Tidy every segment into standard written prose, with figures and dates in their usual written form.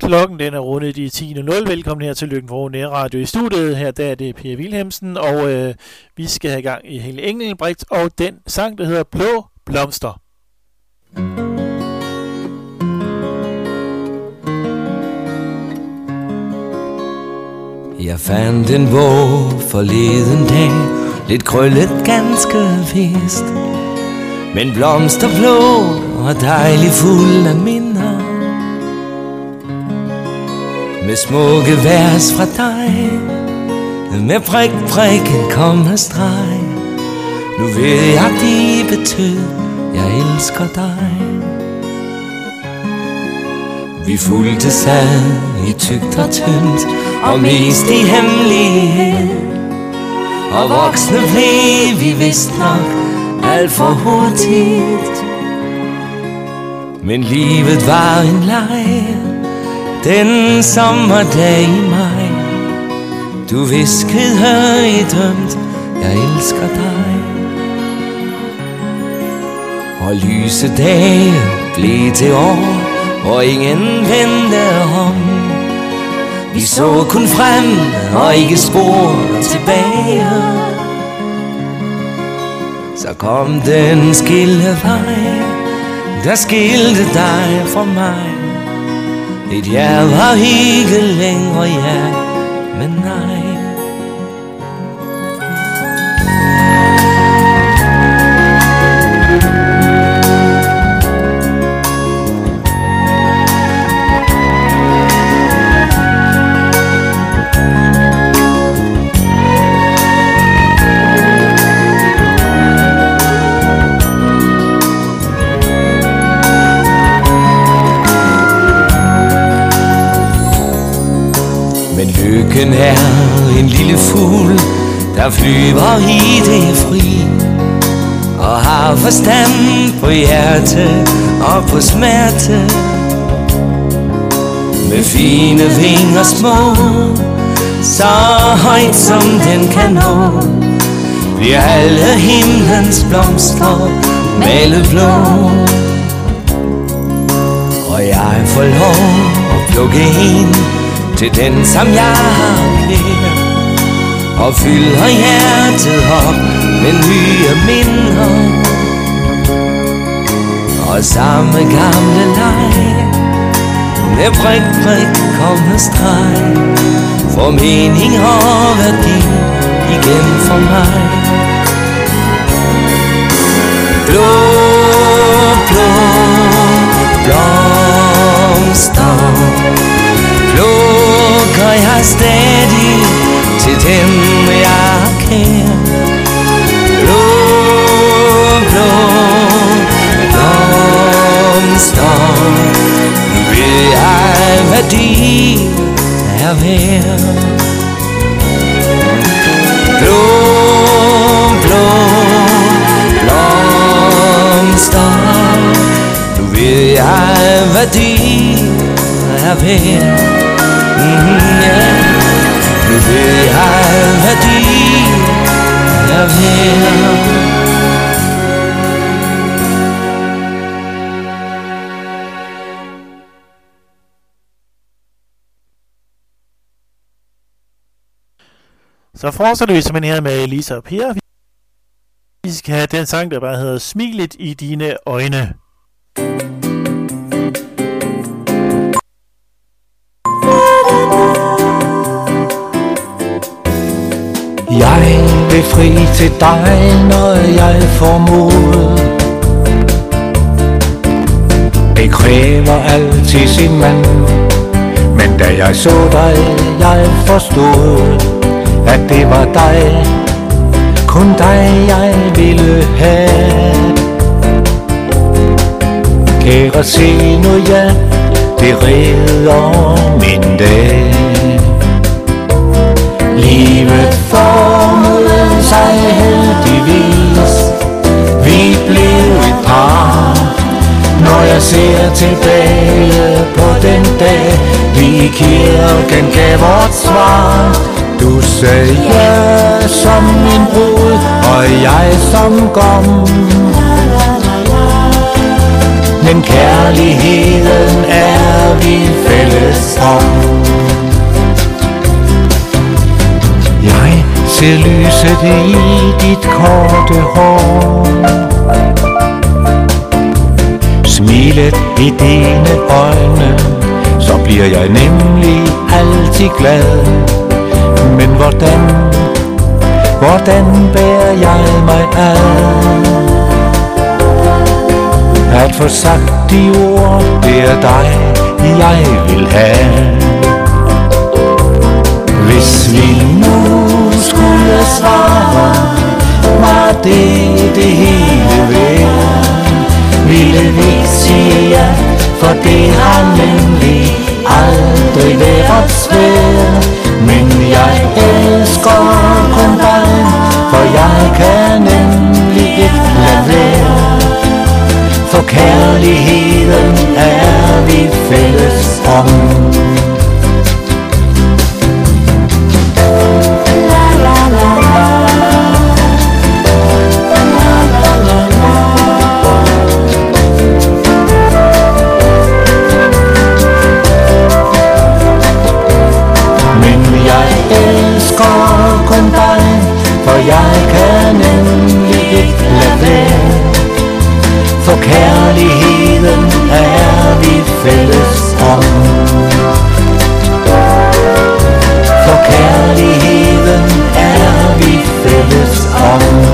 Klokken den er rundet de 10.00. Velkommen her til Lykken for Nærradio i studiet. Her der er det Per Wilhelmsen, og vi skal have gang i Helge Engelbrecht og den sang, der hedder Blå Blomster. Jeg fandt en bog forleden dag, lidt krøllet, ganske vist, men blomsterblå og dejlig fuld af minder, med smukke vers fra dig, med prik, prik, en kommastreg. Nu ved jeg, de betød, jeg elsker dig. Vi fulgte sad i tykt og tyndt, og mest i hemmelighed, og voksne blev vi vist nok alt for hurtigt. Men livet var en leg, den sommerdag i maj. Du viskede højdømt, jeg elsker dig. Og lyse dage blev til år, og ingen vendte om. Vi så kun frem, og ikke spor tilbage. Så kom den skillevej, der skilte dig fra mig. Et ja var ikke længere ja, men nej. Lykken er en lille fugl, der flyver i det fri, og har forstand på hjerte og på smerte. Med fine vinger små, så højt som den kan nå, bliver alle himlens blomster malet blå. Og jeg får lov at plukke en til den, som jeg har kær, og fylder hjertet op med nye minder. Og samme gamle leg, med prik, prik, kommastreg, får mening og værdi igen for mig. Blå, blå, blomster, plukker jeg stadig til dem, jeg kær. Blå, blå, blomster, nu ved jeg, hvad de er værd. Blå, blå, blomster, nu ved jeg, hvad de er værd. Nu ved jeg, hvad de er værd. Så fortsætter vi simpelthen her med Lisa og Per. Vi skal have den sang, der bare hedder Smilet i dine øjne. Jeg vil fri til dig, når jeg får mod. Det kræver altid sin mand, men da jeg så dig, jeg forstod, at det var dig, kun dig jeg ville have. Kære, se nu, ja, det redder min dag. Livet formede sig heldigvis, vi blev et par. Når jeg ser tilbage på den dag, vi i kirken gav vort svar. Du sagde ja som min brud, og jeg som gom. men kærligheden er vi fælles om. Jeg ser lyset i dit korte hår, smilet i dine øjne, så bliver jeg nemlig altid glad. Men hvordan bærer jeg mig ad? At få sagt de ord, det er dig, jeg vil have. Hvis vi nu skulle svare, var det hele værd, ville vi sige ja, for det har nemlig aldrig været svært. Men jeg elsker kun dig, for jeg kan nemlig ikke lade være. For kærligheden er vi fælles om. For jeg kan nemlig ikke lade være. For kærligheden er vi fælles om. For kærligheden er vi fælles om.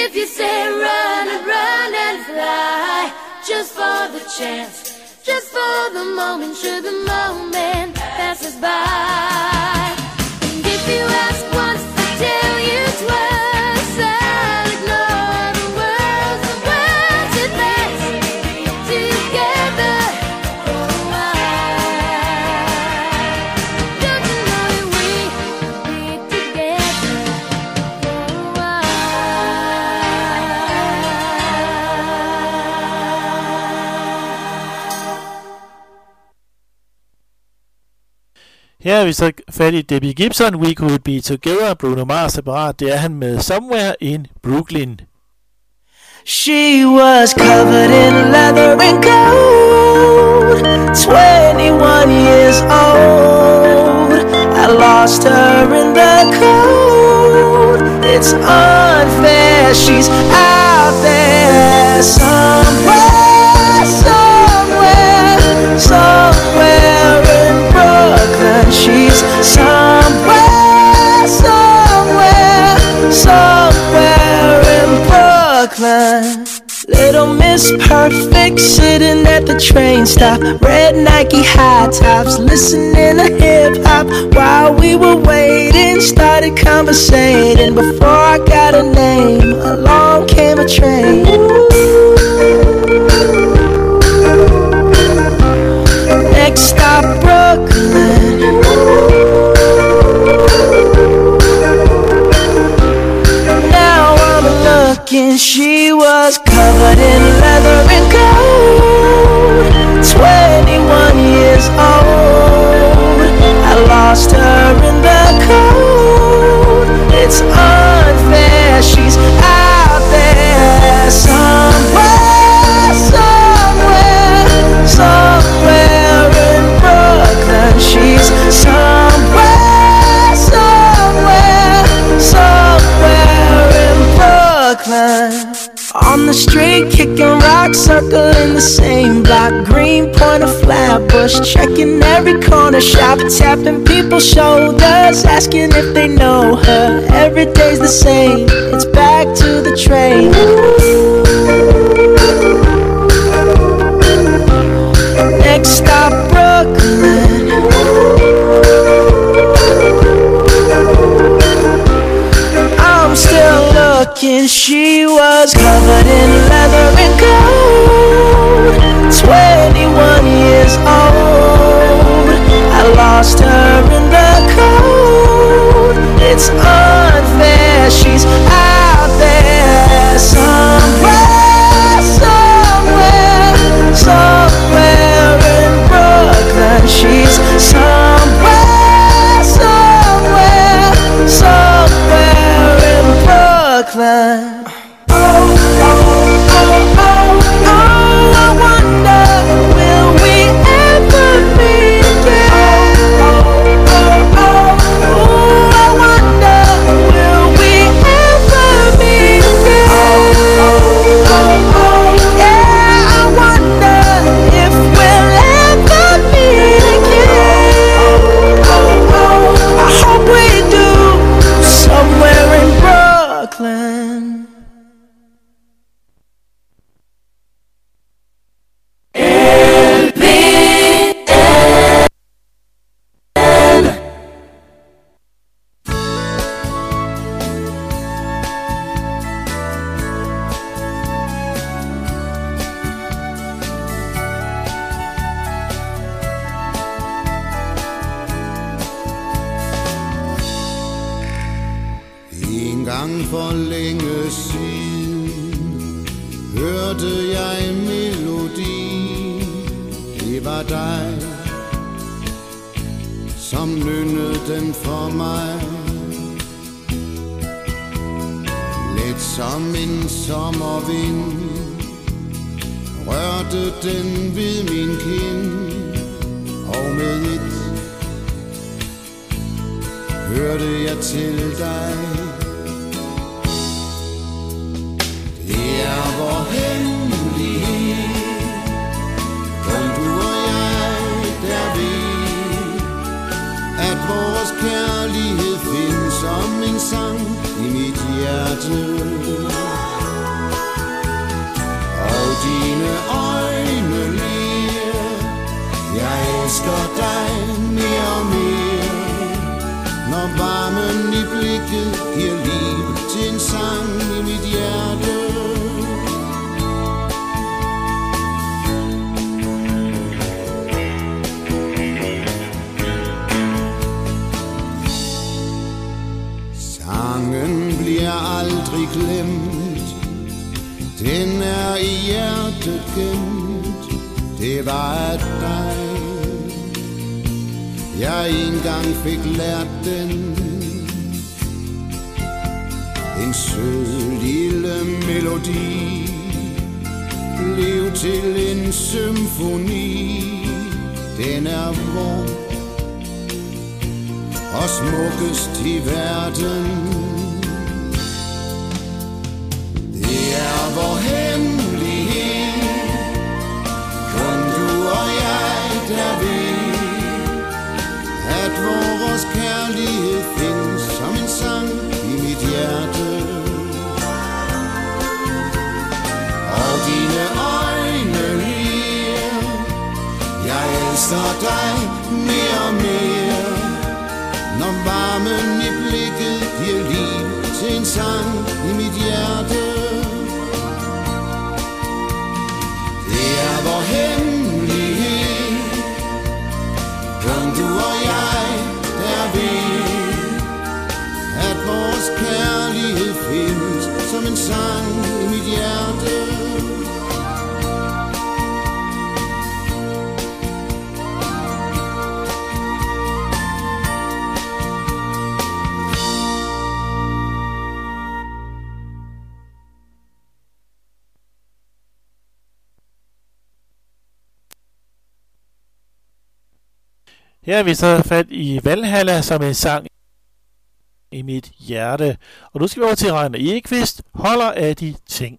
If you say run and run and fly, just for the chance, just for the moment, should the moment pass us by. And if you ask once, I tell you twice, I'll ignore the words that last together for a while. Don't you know that we'll be together for a Her er vi så fat i Debbie Gibson, We Could Be Together. Bruno Mars separat, det er han med Somewhere in Brooklyn. She was covered in leather and gold, 21 years old. I lost her in the cold. It's unfair, she's out there somewhere, somewhere, somewhere in Brooklyn. She's somewhere, somewhere, somewhere in Brooklyn. Little Miss Perfect sitting at the train stop, red Nike high tops, listening to hip hop. While we were waiting, started conversating. Before I got a name, along came a train. Next stop, Brooklyn. Now I'm looking, she was covered in leather and gold, 21 years old. I lost her in the cold. It's unfair, she's out there somewhere, somewhere, somewhere in Brooklyn. She's somewhere, somewhere, somewhere in Brooklyn. On the street, kicking rocks, circling the same block. Greenpoint or Flatbush, checking every corner shop, tapping people's shoulders, asking if they know her. Every day's the same, it's back to the train. Next stop, Brooklyn. I'm still looking, she was covered in leather and gold, 21 years old. I lost her in the cold. It's unfair, she's out there somewhere, somewhere, somewhere in Brooklyn. She's somewhere, somewhere, somewhere in Brooklyn. Oh, oh, oh, oh, oh, I wonder, will we ever meet again? Oh, oh, oh, oh, I wonder, will we ever meet again? Oh, oh, oh, yeah, I wonder if we'll ever meet again. Oh, oh, I hope we do, somewhere in Brooklyn. En gang for længe siden hørte jeg en melodi. Det var dig, som nynnede den for mig. Let som en sommervind rørte den ved min kind, og med et hørte jeg til dig. Det er vor hemmelighed, kun du og jeg, der ved, at vores kærlighed findes som en sang i mit hjerte. dine øjne ler. Jeg elsker dig mere og mere, når varmen i blikket giver liv til en sang i mit hjerte. Sangen bliver aldrig glemt, den er i hjertet gemt. Det var af dig, jeg engang fik lært den. En sød lille melodi blev til en symfoni. Den er vor og smukkest i verden. Det er vor hemmelighed, kun du og jeg, der ved, at vores kærlighed findes som en sang i mit hjerte. Og dine øjne ler, jeg elsker dig mere og mere, når varmen i blikket giver liv til en sang i mit hjerte. Det er vor hemmelighed, kun du og jeg, der ved, at vores kærlighed findes som en sang i mit hjerte. Her er vi så fat i Valhalla som en sang i mit hjerte. Og nu skal vi over til Reiner Ekvist, holder af de ting.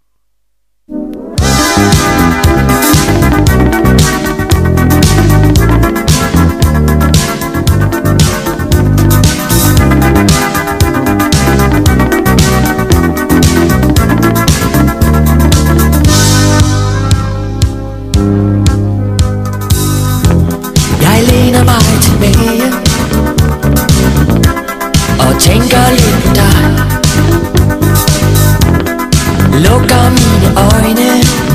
Læner mig tilbage og tænker lidt på dig. Lukker mine øjne,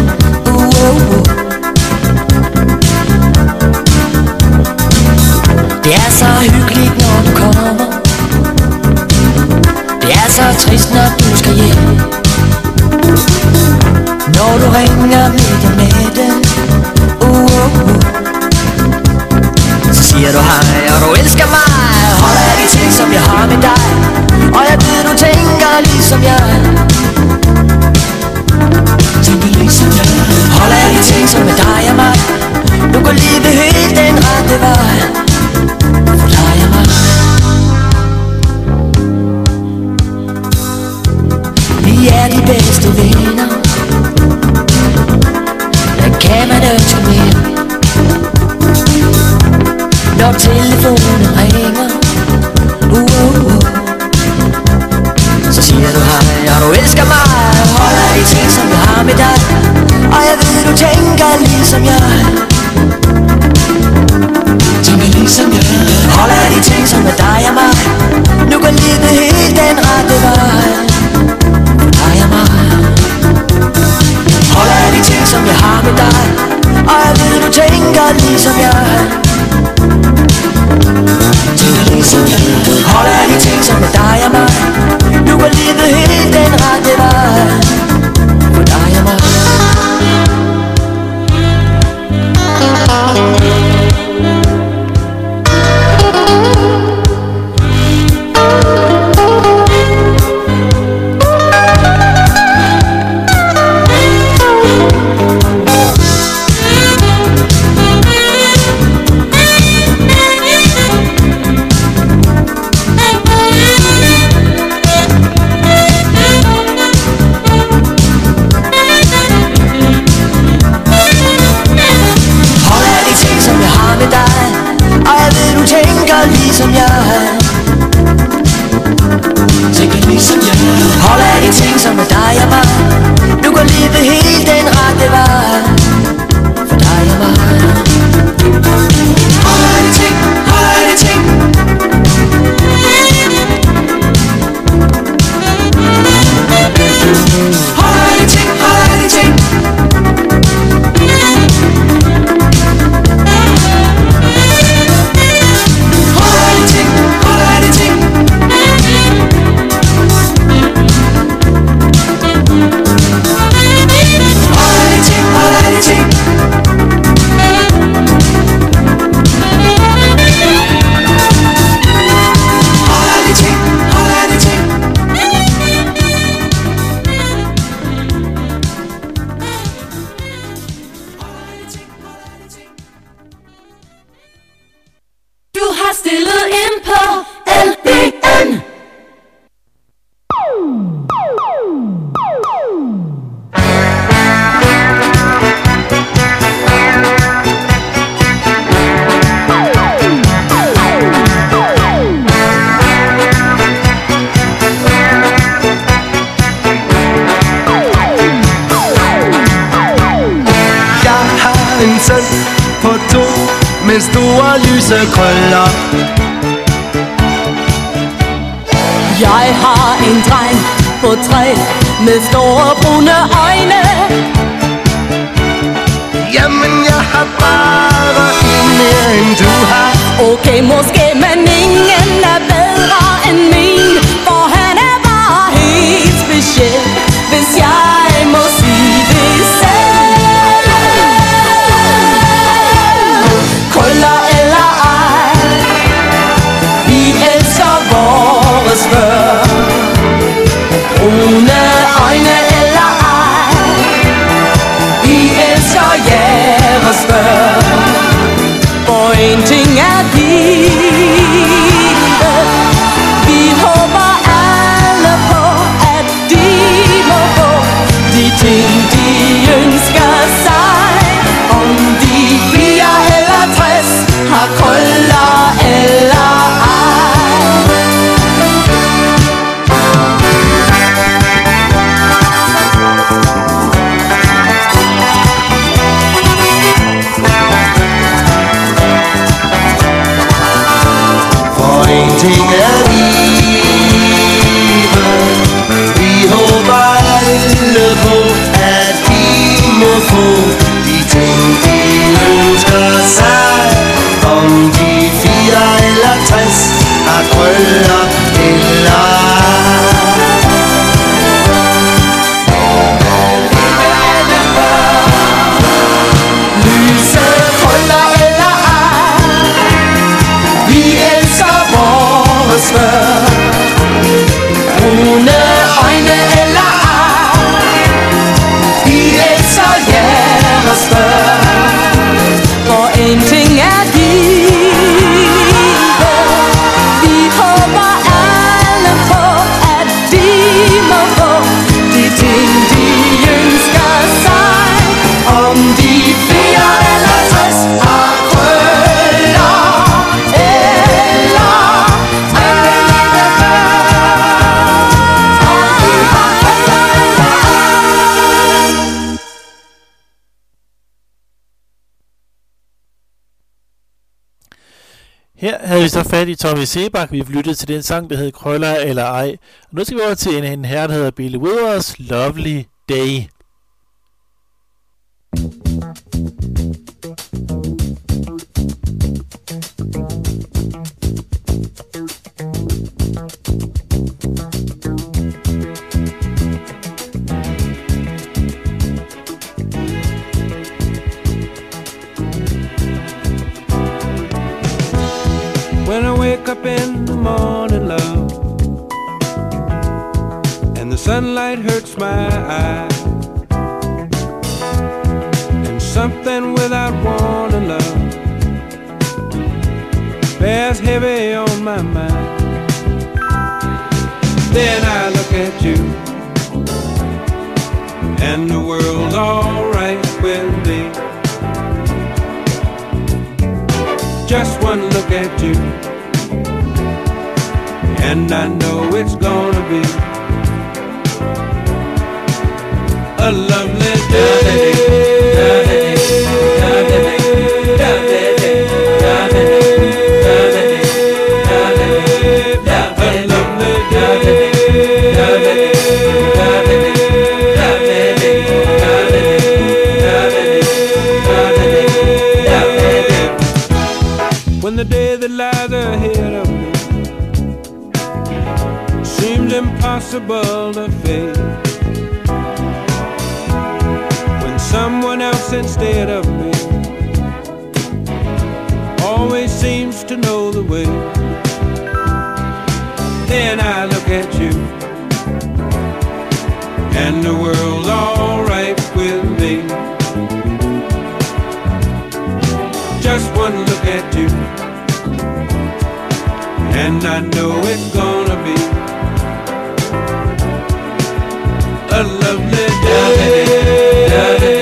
Det er så hyggeligt, når du kommer. Det er så trist, når du skal hjem. Når du ringer midt om natten, så siger du hej, og du elsker mig. Holder af de ting, som jeg har med dig, og jeg ved, du tænker ligesom jeg. Tænker ligesom jeg. Holder af de ting, som er dig og mig. Du går livet helt den rette vej. For dig og mig. Vi er de bedste venner. Der kan man ønske mere. Når telefonen ringer, så siger du hej, og du elsker mig. Holder af de ting, som jeg har med dig, og jeg ved, du tænker ligesom jeg. Tænker ligesom jeg. Holder af de ting, som er dig og mig. Nu går livet helt den rette vej. For dig og mig. Holder af de ting, som jeg har med dig, og jeg ved, du tænker ligesom jeg. Tænker ligesom jeg. Holder af de ting, som er dig og mig. Nu går livet helt den rette vej. For dig og mig. lyse krøller. Jeg har en dreng på 3 med store brune øjne. Jamen jeg har bare en mere end du har. Okay, måske, men ingen er bedre end min, for han er bare helt speciel, hvis jeg må sige det selv. Krøller eller ej, vi elsker vores børn. Brune øjne eller ej, vi elsker jeres børn. For en ting er givet, vi håber alle på, at de må få de ting, de ønsker sig. Om de 4 eller 60 har krøller eller ej. En ting er livet, vi håber alle på, at de må få de ting, de ønsker sig. Om de 4 eller 60 har krøller eller lyse krøller eller ej, vi elsker vores børn. Brune øjne eller ej, vi elsker jeres børn. For en ting er givet, vi håber alle på, at de må få de ting, de ønsker sig. Om de 4 eller 60 har krøller eller Her havde vi så fat i Tommy Sebak. Vi lyttede til den sang, der hed Krøller eller ej. Og nu skal vi over til en herre, der hedder Billy Withers, Lovely Day. When I wake up in the morning, love, and the sunlight hurts my eyes, and something without warning, love, bears heavy on my mind. Then I look at you, and the world's alright with me. Just one look at you, and I know it's gonna be a lovely day. When the day that lies ahead of me seems impossible to face, when someone else instead of me always seems to know the way, then I look at you, and the world's alright with me. Just one look at you, and I know it's gonna be a lovely day.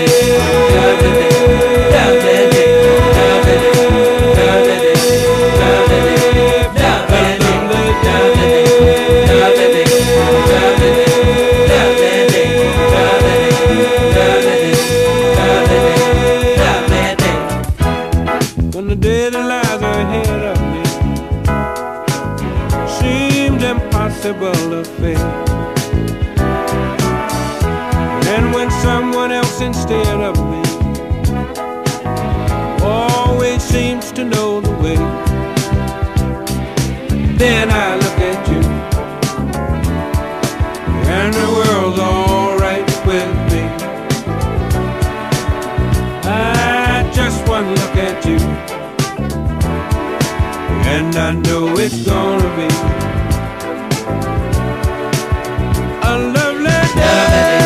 When the day that lies seems impossible to fail. And when someone else instead of me always seems to know the way, then I look at you and the world's alright with me. Just one look at you and I know it's gonna be a lovely day.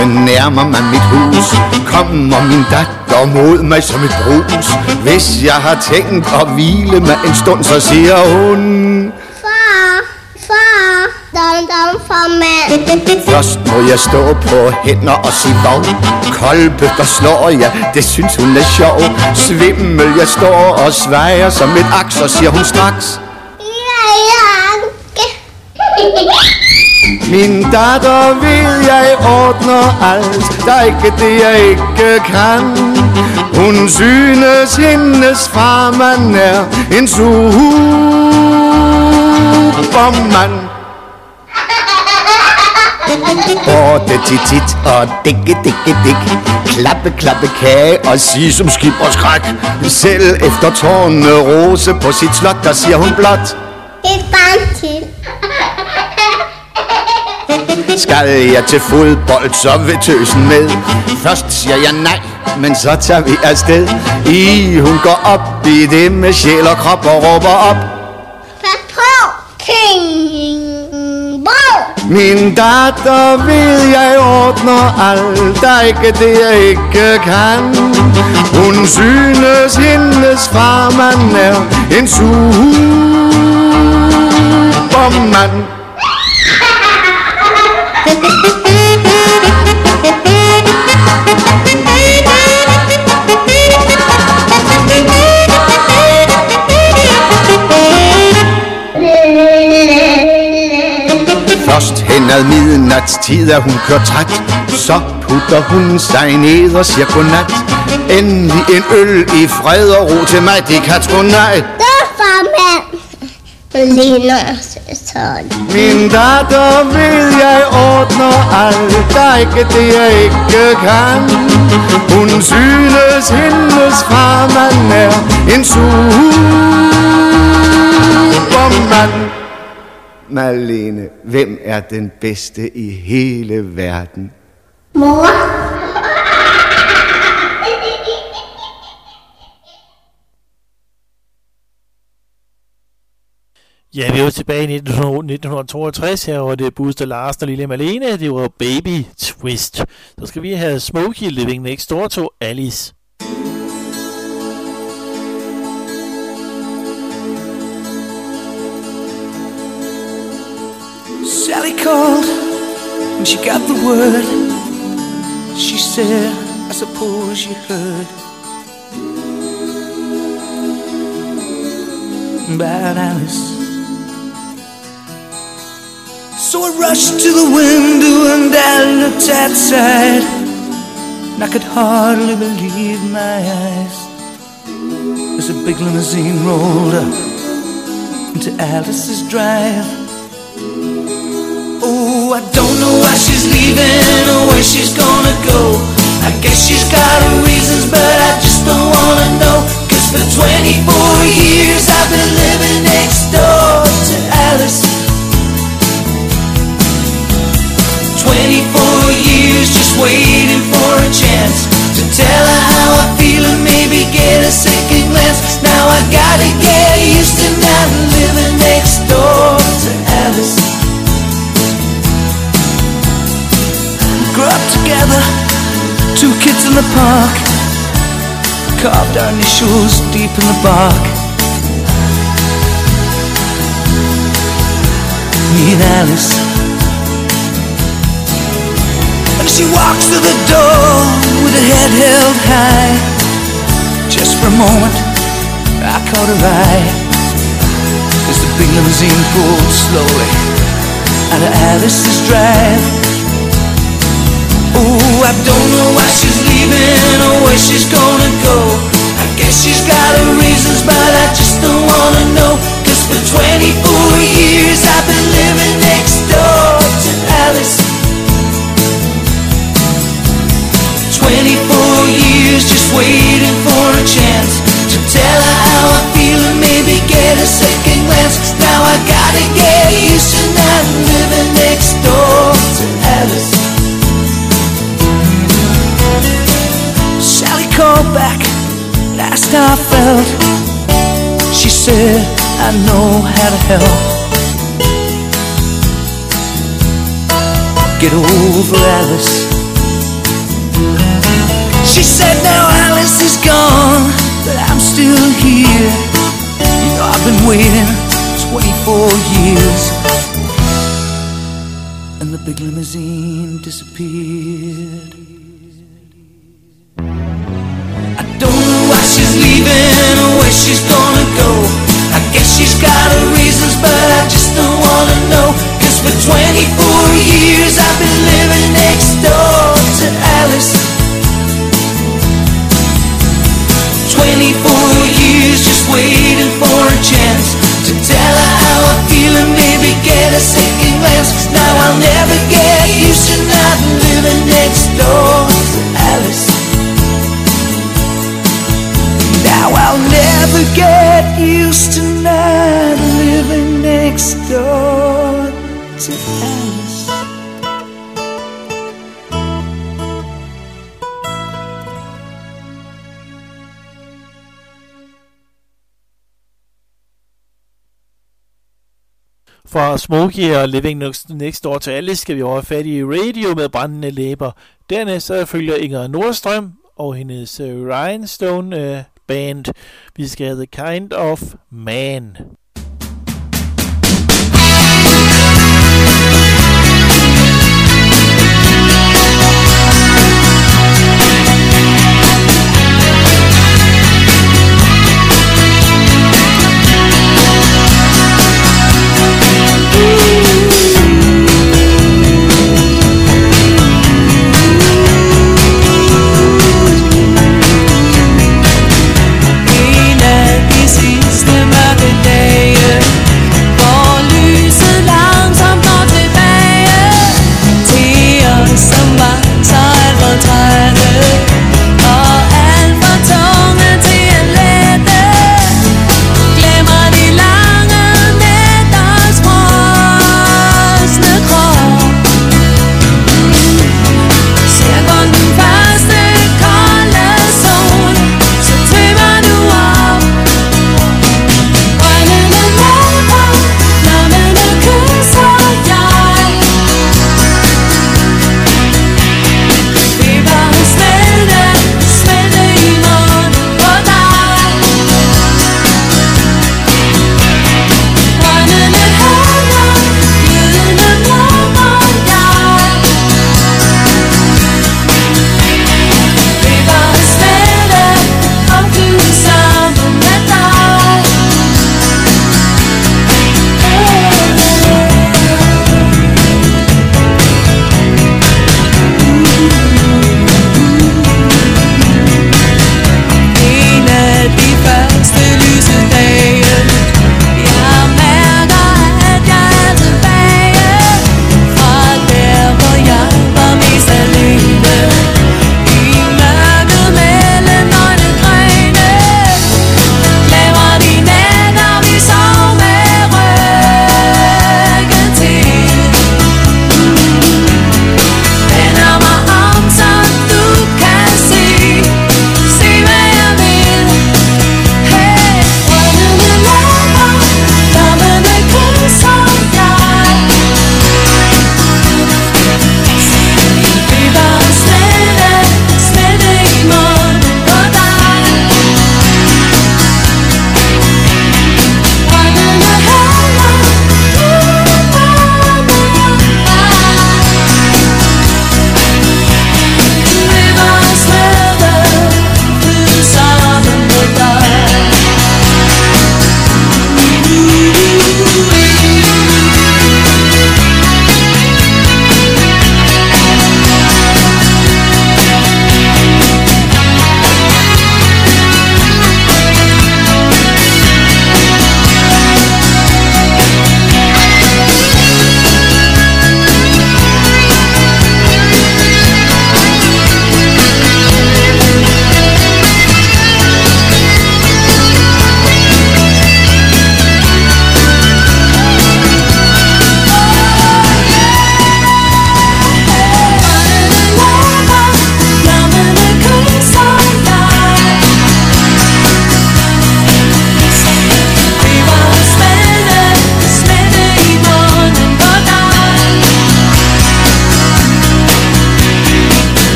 nærmer mig mit hus, kommer min datter mod mig som et brus. Hvis jeg har tænkt at hvile mig en stund, så siger hun: Far, dum for mand. Først må jeg stå på hænder og sige vov. Kolbøtter slår jeg, det synes hun er sjov. Svimmel, jeg står og svejer som et aks, så siger hun straks: Min datter ved jeg ordner alt, der er ikke det jeg ikke kan. Hun synes hendes farmand er en supermand. Borte tit og dikke klappe kage og sige som skib og skræk. Selv efter tårne rose på sit slot, der siger hun blot: Et barn til. Skal jeg til fodbold, så vil tøsen med. Først siger jeg nej, men så tager vi afsted. Hun går op i det med sjæl og krop og råber op: Pas på, King Bro! Min datter ved jeg ordner alt, der er ikke det jeg ikke kan. Hun synes hendes farmand er en supermand. Først hen ad midnatstid er hun kørt træt. Så putter hun sig ned og siger godnat. Endelig en øl i fred og ro til mig, det kan tro nej. Det er farmand. Min datter ved jeg ordner alt, der er ikke det jeg ikke kan. Hun synes hendes farmand er en supermand. Malene, hvem er den bedste i hele verden? Mor. Ja, vi er jo tilbage i 1962, her var det Buster Larsen og Lille Malene, det var Baby Twist. Så skal vi have Smokey Living Next Door to Alice. Sally called when she got the word. She said, I suppose you heard about Alice. So I rushed to the window and I looked outside, and I could hardly believe my eyes as a big limousine rolled up into Alice's drive. Oh, I don't know why she's leaving or where she's gonna go. I guess she's got her reasons, but I just don't wanna know. 'Cause for 24 years I've been living next door to Alice. 24 years just waiting for a chance to tell her how I feel and maybe get a second glance. Now I gotta get used to not living next door to Alice. Grew up together, 2 kids in the park, carved our initials deep in the bark. Me and Alice. And she walks through the door with her head held high. Just for a moment I caught her eye as the big limousine pulled slowly out of Alice's drive. Oh, I don't know why she's leaving or where she's gonna go. I guess she's got her reasons, but I just don't wanna know. 'Cause for 24 years I've been living next door to Alice. 24 years just waiting for a chance to tell her how I feel and maybe get a second glance. Now I gotta get used to not living next door to Alice. Sally called back and asked how I felt. She said, I know how to help. Get over Alice waiting 24 years, and the big limousine disappeared. I don't know why she's leaving or where she's gonna go. I guess she's got her reasons, but I just don't wanna know. 'Cause for 24 years I've been living next door to Alice. 24 years just waiting for a chance to tell her how I feel and maybe get a second glance. 'Cause now I'll never get used to not living next door to Alice. Now I'll never get used to not living next door to Alice. Fra Smokey og Living Next Door til Alice skal vi over fat i Radio med brændende læber. Dernæst så følger Inger Nordstrøm og hendes Rhinestone band. Vi skal have The Kind of Man. En af de sidste mørke dage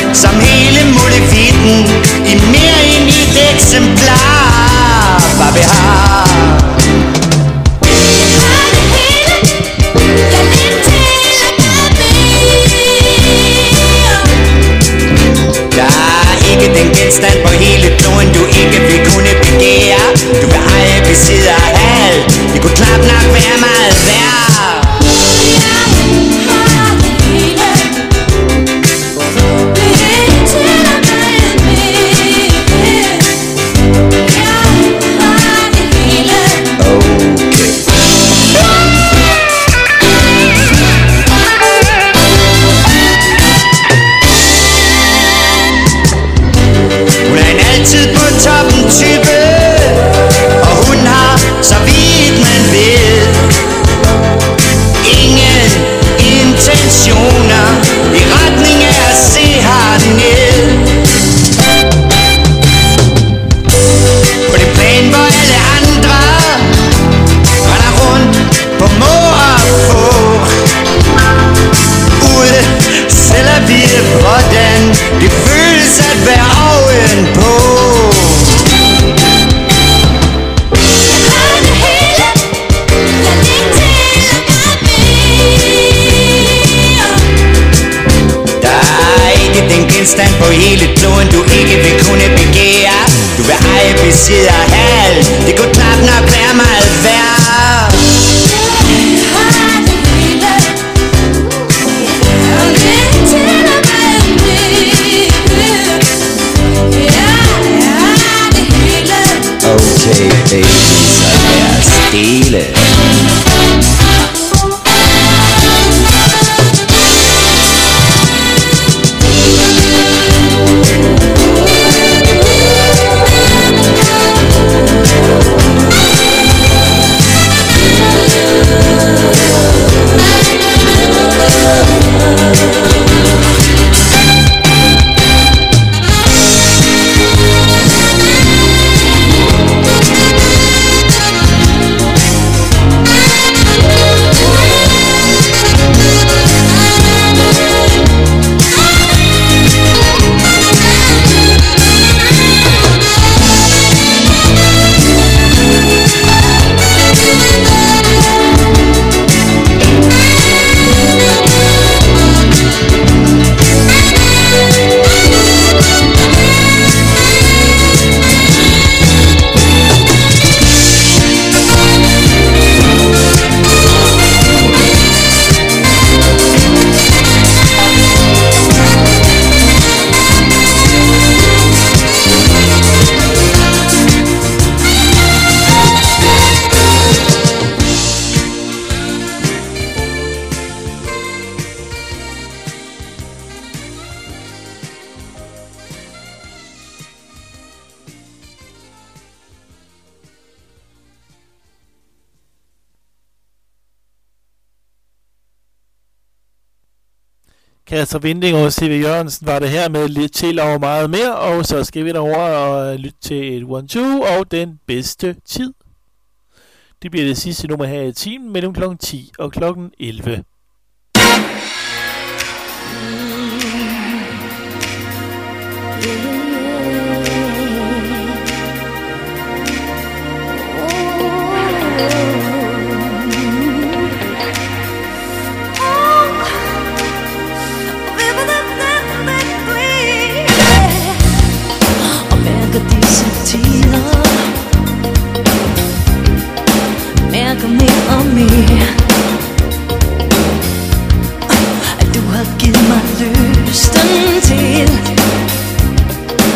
som hele molevitten i mere end et eksemplar. Hvad vi har. Ikke den genstand på hele kloden, du ikke vil kunne begære. Du vil eje, besidde og have. Det kunne knap nok være meget værd. Toppen type, og hun har, så vidt man ved, ingen intentioner i retning af at se herned. På det plan, hvor alle andre render rundt på må og få, ude selv at vide, hvordan det føles at være ovenpå. Genstand på hele kloden, du ikke vil kunne begære. Du vil eje, besidde og have. Det kunne knap nok være meget værd. Okay, baby, så vær stille. Kasper Vinding og C.V. Jørgensen var det her med lidt til over meget mere, og så skal vi derover og lytte til et 1-2 og den bedste tid. Det bliver det sidste nummer her i timen mellem kl. 10 og kl. 11. Mærker mere og mere, at du har givet mig lysten til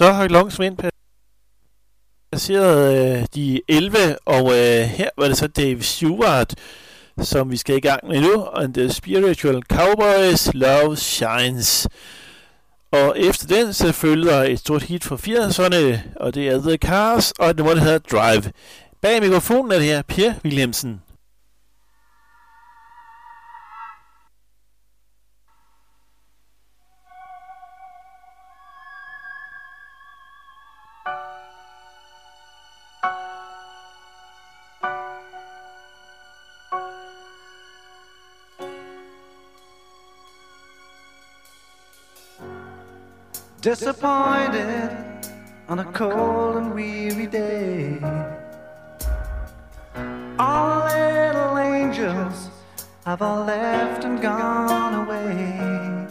Så har Longswind passeret de 11, og her var det så Dave Stewart, som vi skal i gang med nu, and the Spiritual Cowboys Love Shines. Og efter den så følger et stort hit fra 80'erne, og det er The Cars, og det må det hedder Drive. Bag mikrofonen er det her Per Williamsen. Disappointed on a cold and weary day, all the little angels have all left and gone away.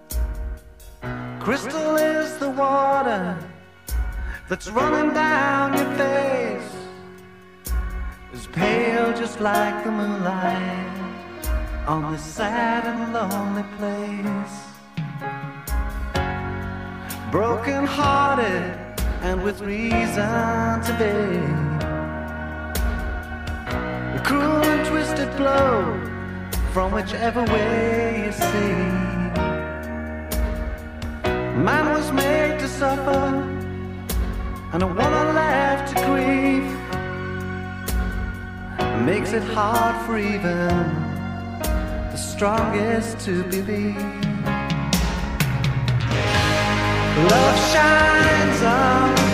Crystal is the water that's running down your face, is pale just like the moonlight on this sad and lonely place. Broken hearted and with reason to be, a cruel and twisted blow from whichever way you see. Man was made to suffer and a woman left to grieve, makes it hard for even the strongest to believe. Love shines on